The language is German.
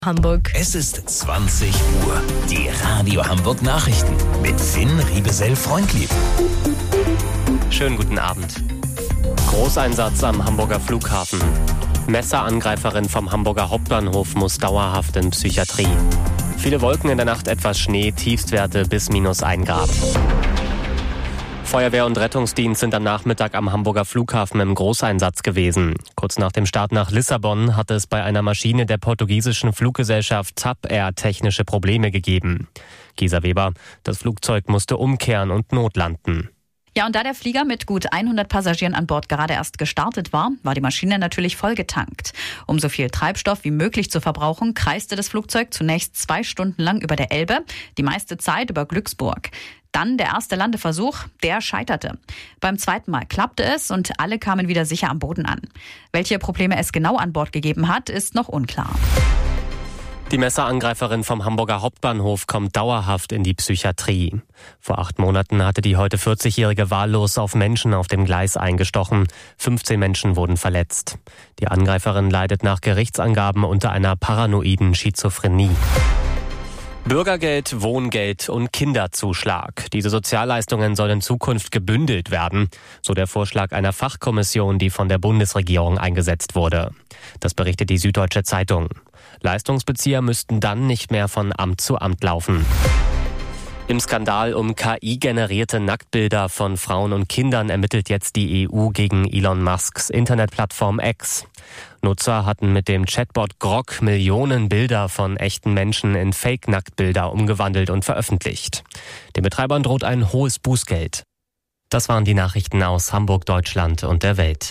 Hamburg. Es ist 20 Uhr. Die Radio Hamburg Nachrichten mit Finn Riebesell-Freundlieb. Schönen guten Abend. Großeinsatz am Hamburger Flughafen. Messerangreiferin vom Hamburger Hauptbahnhof muss dauerhaft in Psychiatrie. Viele Wolken in der Nacht, etwas Schnee, Tiefstwerte bis -1 Grad. Feuerwehr und Rettungsdienst sind am Nachmittag am Hamburger Flughafen im Großeinsatz gewesen. Kurz nach dem Start nach Lissabon hat es bei einer Maschine der portugiesischen Fluggesellschaft TAP Air technische Probleme gegeben. Gisa Weber, das Flugzeug musste umkehren und notlanden. Ja, und da der Flieger mit gut 100 Passagieren an Bord gerade erst gestartet war, war die Maschine natürlich vollgetankt. Um so viel Treibstoff wie möglich zu verbrauchen, kreiste das Flugzeug zunächst 2 Stunden lang über der Elbe, die meiste Zeit über Glücksburg. Dann der erste Landeversuch, der scheiterte. Beim zweiten Mal klappte es und alle kamen wieder sicher am Boden an. Welche Probleme es genau an Bord gegeben hat, ist noch unklar. Die Messerangreiferin vom Hamburger Hauptbahnhof kommt dauerhaft in die Psychiatrie. Vor 8 Monaten hatte die heute 40-Jährige wahllos auf Menschen auf dem Gleis eingestochen. 15 Menschen wurden verletzt. Die Angreiferin leidet nach Gerichtsangaben unter einer paranoiden Schizophrenie. Bürgergeld, Wohngeld und Kinderzuschlag. Diese Sozialleistungen sollen in Zukunft gebündelt werden, so der Vorschlag einer Fachkommission, die von der Bundesregierung eingesetzt wurde. Das berichtet die Süddeutsche Zeitung. Leistungsbezieher müssten dann nicht mehr von Amt zu Amt laufen. Im Skandal um KI-generierte Nacktbilder von Frauen und Kindern ermittelt jetzt die EU gegen Elon Musks Internetplattform X. Nutzer hatten mit dem Chatbot Grok Millionen Bilder von echten Menschen in Fake-Nacktbilder umgewandelt und veröffentlicht. Den Betreibern droht ein hohes Bußgeld. Das waren die Nachrichten aus Hamburg, Deutschland und der Welt.